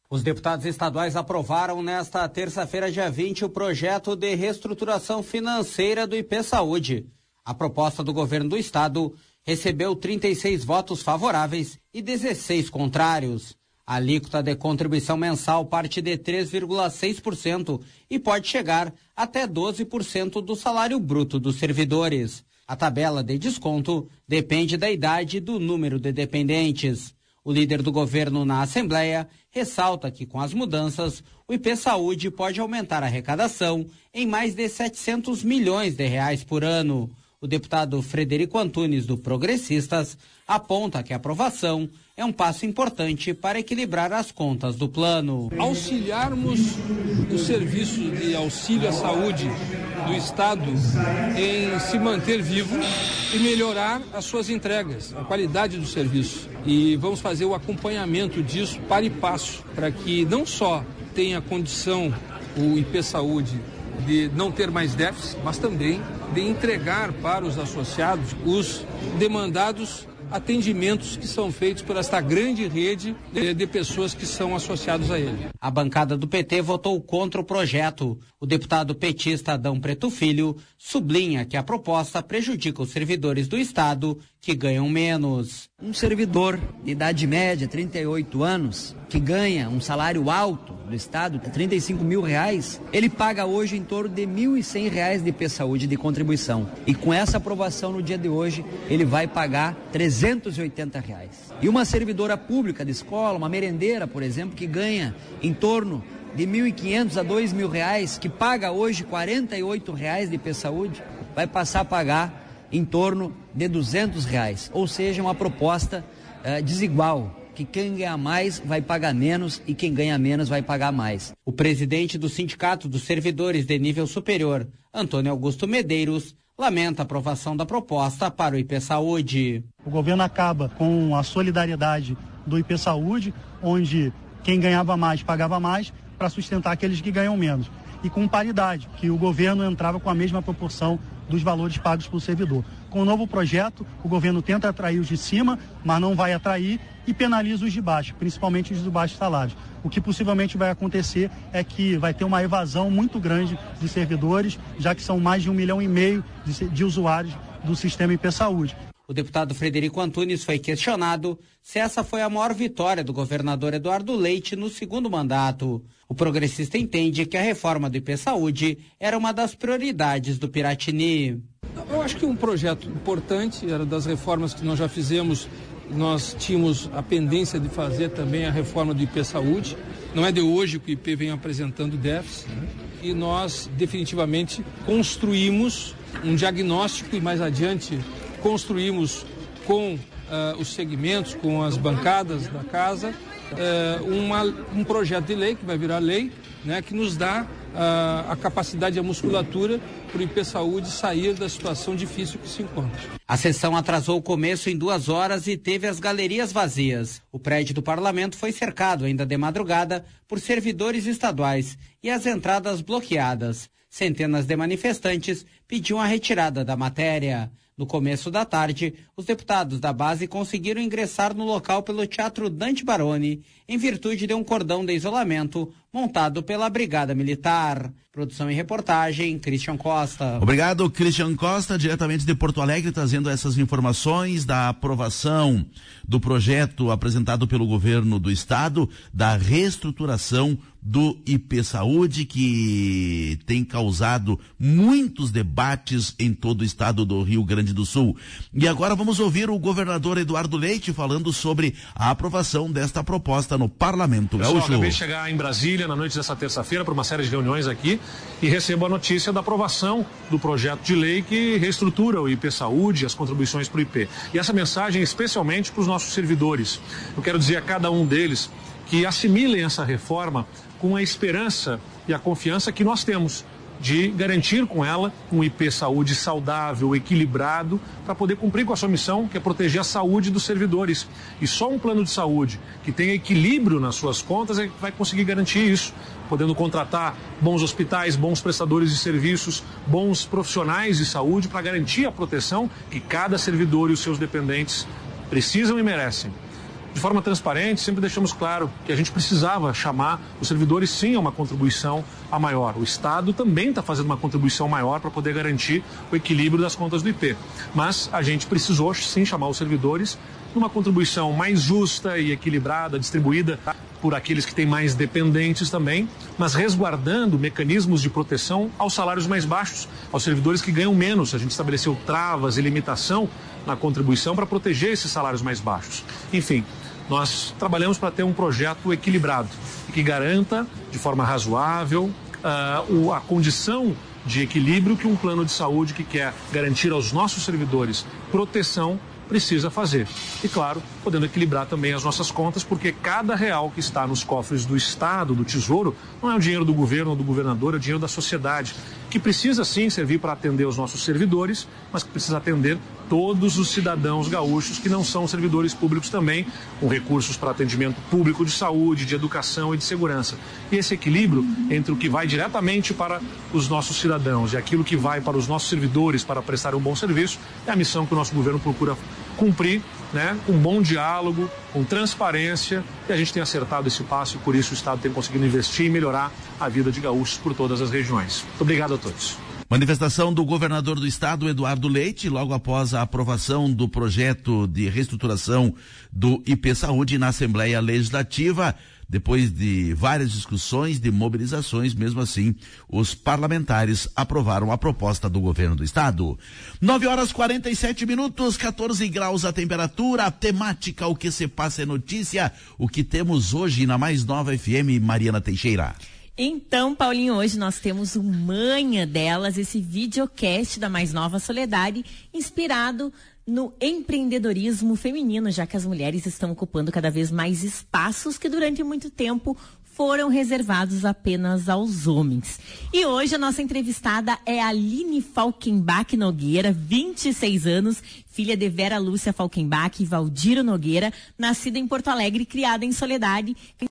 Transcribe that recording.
Os deputados estaduais aprovaram nesta terça-feira, dia 20, o projeto de reestruturação financeira do IP Saúde. A proposta do governo do estado recebeu 36 votos favoráveis e 16 contrários. A alíquota de contribuição mensal parte de 3,6% e pode chegar até 12% do salário bruto dos servidores. A tabela de desconto depende da idade e do número de dependentes. O líder do governo na Assembleia ressalta que, com as mudanças, o IP Saúde pode aumentar a arrecadação em mais de 700 milhões de reais por ano. O deputado Frederico Antunes, do Progressistas, aponta que a aprovação é um passo importante para equilibrar as contas do plano. Auxiliarmos o serviço de auxílio à saúde do Estado em se manter vivo e melhorar as suas entregas, a qualidade do serviço. E vamos fazer o acompanhamento disso para e passo, para que não só tenha condição o IP Saúde de não ter mais déficit, mas também de entregar para os associados os demandados atendimentos que são feitos por esta grande rede de pessoas que são associados a ele. A bancada do PT votou contra o projeto. O deputado petista Adão Preto Filho sublinha que a proposta prejudica os servidores do Estado que ganham menos. Um servidor de idade média, 38 anos, que ganha um salário alto do Estado, 35 mil reais, ele paga hoje em torno de R$1.100 de IP Saúde de contribuição. E com essa aprovação no dia de hoje, ele vai pagar R$380. E uma servidora pública de escola, uma merendeira, por exemplo, que ganha em torno de R$1.500 a R$2.000, que paga hoje R$48 de IP Saúde, vai passar a pagar em torno de R$200, ou seja, uma proposta desigual, que quem ganha mais vai pagar menos e quem ganha menos vai pagar mais. O presidente do Sindicato dos Servidores de Nível Superior, Antônio Augusto Medeiros, lamenta a aprovação da proposta para o IP Saúde. O governo acaba com a solidariedade do IP Saúde, onde quem ganhava mais pagava mais para sustentar aqueles que ganham menos. E com paridade, que o governo entrava com a mesma proporção dos valores pagos pelo servidor. Com o novo projeto, o governo tenta atrair os de cima, mas não vai atrair e penaliza os de baixo, principalmente os de baixos salários. O que possivelmente vai acontecer é que vai ter uma evasão muito grande de servidores, já que são mais de 1,5 milhão de usuários do sistema IP Saúde. O deputado Frederico Antunes foi questionado se essa foi a maior vitória do governador Eduardo Leite no segundo mandato. O progressista entende que a reforma do IP Saúde era uma das prioridades do Piratini. Eu acho que um projeto importante, era das reformas que nós já fizemos, nós tínhamos a pendência de fazer também a reforma do IP Saúde. Não é de hoje que o IP vem apresentando déficit, e nós definitivamente construímos um diagnóstico e mais adiante construímos com os segmentos, com as bancadas da casa, um projeto de lei que vai virar lei, né, que nos dá a capacidade e a musculatura para o IP Saúde sair da situação difícil que se encontra. A sessão atrasou o começo em 2 horas e teve as galerias vazias. O prédio do parlamento foi cercado ainda de madrugada por servidores estaduais e as entradas bloqueadas. Centenas de manifestantes pediam a retirada da matéria. No começo da tarde, os deputados da base conseguiram ingressar no local pelo Teatro Dante Baroni, em virtude de um cordão de isolamento montado pela Brigada Militar. Produção e reportagem, Christian Costa. Obrigado, Christian Costa, diretamente de Porto Alegre, trazendo essas informações da aprovação do projeto apresentado pelo governo do estado, da reestruturação do IP Saúde, que tem causado muitos debates em todo o estado do Rio Grande do Sul. E agora vamos ouvir o governador Eduardo Leite falando sobre a aprovação desta proposta no Parlamento Gaúcho. Acabei de chegar em Brasília na noite dessa terça-feira para uma série de reuniões aqui e recebo a notícia da aprovação do projeto de lei que reestrutura o IP Saúde, as contribuições para o IP. E essa mensagem especialmente para os nossos servidores. Eu quero dizer a cada um deles que assimilem essa reforma com a esperança e a confiança que nós temos de garantir com ela um IP Saúde saudável, equilibrado, para poder cumprir com a sua missão, que é proteger a saúde dos servidores. E só um plano de saúde que tenha equilíbrio nas suas contas é que vai conseguir garantir isso, podendo contratar bons hospitais, bons prestadores de serviços, bons profissionais de saúde para garantir a proteção que cada servidor e os seus dependentes precisam e merecem. de forma transparente, sempre deixamos claro que a gente precisava chamar os servidores sim a uma contribuição a maior. O Estado também está fazendo uma contribuição maior para poder garantir o equilíbrio das contas do IP. Mas a gente precisou sim chamar os servidores numa contribuição mais justa e equilibrada, distribuída por aqueles que têm mais dependentes também, mas resguardando mecanismos de proteção aos salários mais baixos, aos servidores que ganham menos. A gente estabeleceu travas e limitação na contribuição para proteger esses salários mais baixos. Enfim, nós trabalhamos para ter um projeto equilibrado e que garanta de forma razoável a condição de equilíbrio que um plano de saúde que quer garantir aos nossos servidores proteção precisa fazer. E, claro, podendo equilibrar também as nossas contas, porque cada real que está nos cofres do Estado, do Tesouro, não é o dinheiro do governo ou do governador, é o dinheiro da sociedade, que precisa sim servir para atender os nossos servidores, mas que precisa atender todos os cidadãos gaúchos que não são servidores públicos também, com recursos para atendimento público de saúde, de educação e de segurança. E esse equilíbrio entre o que vai diretamente para os nossos cidadãos e aquilo que vai para os nossos servidores para prestar um bom serviço é a missão que o nosso governo procura cumprir, né, com bom diálogo, com transparência, e a gente tem acertado esse passo e por isso o Estado tem conseguido investir e melhorar a vida de gaúchos por todas as regiões. Muito obrigado a todos. Manifestação do governador do estado, Eduardo Leite, logo após a aprovação do projeto de reestruturação do IP Saúde na Assembleia Legislativa. Depois de várias discussões, de mobilizações, mesmo assim, os parlamentares aprovaram a proposta do governo do estado. 9h47, 14 graus a temperatura, a temática, o que se passa é notícia, o que temos hoje na Mais Nova FM, Mariana Teixeira. Então, Paulinho, hoje nós temos o Manha Delas, esse videocast da Mais Nova Soledade, inspirado no empreendedorismo feminino, já que as mulheres estão ocupando cada vez mais espaços que durante muito tempo foram reservados apenas aos homens. E hoje a nossa entrevistada é a Aline Falkenbach Nogueira, 26 anos, filha de Vera Lúcia Falkenbach e Valdiro Nogueira, nascida em Porto Alegre e criada em Soledade.